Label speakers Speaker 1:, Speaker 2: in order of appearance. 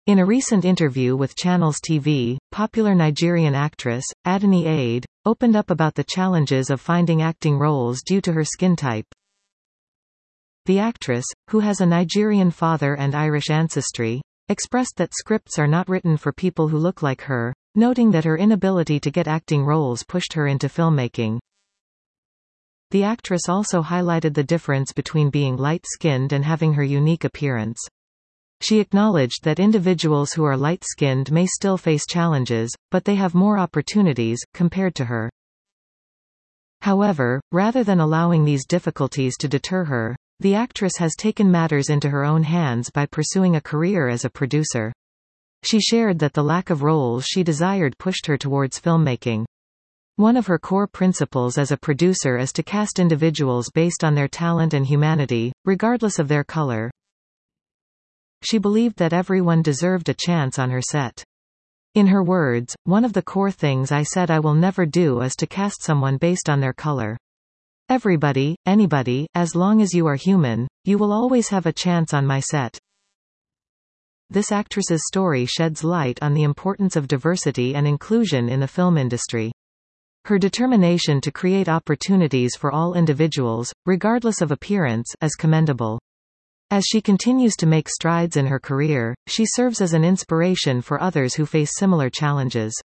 Speaker 1: In a recent interview with Channels TV, popular Nigerian actress, Adeni Ade, opened up about the challenges of finding acting roles due to her skin type. The actress, who has a Nigerian father and Irish ancestry, expressed that scripts are not written for people who look like her, noting that her inability to get acting roles pushed her into filmmaking. The actress also highlighted the difference between being light-skinned and having her unique appearance. She acknowledged that individuals who are light-skinned may still face challenges, but they have more opportunities, compared to her. However, rather than allowing these difficulties to deter her, the actress has taken matters into her own hands by pursuing a career as a producer. She shared that the lack of roles she desired pushed her towards filmmaking. One of her core principles as a producer is to cast individuals based on their talent and humanity, regardless of their color. She believed that everyone deserved a chance on her set. In her words, "One of the core things I said I will never do is to cast someone based on their color. Everybody, anybody, as long as you are human, you will always have a chance on my set." This actress's story sheds light on the importance of diversity and inclusion in the film industry. Her determination to create opportunities for all individuals, regardless of appearance, is commendable. As she continues to make strides in her career, she serves as an inspiration for others who face similar challenges.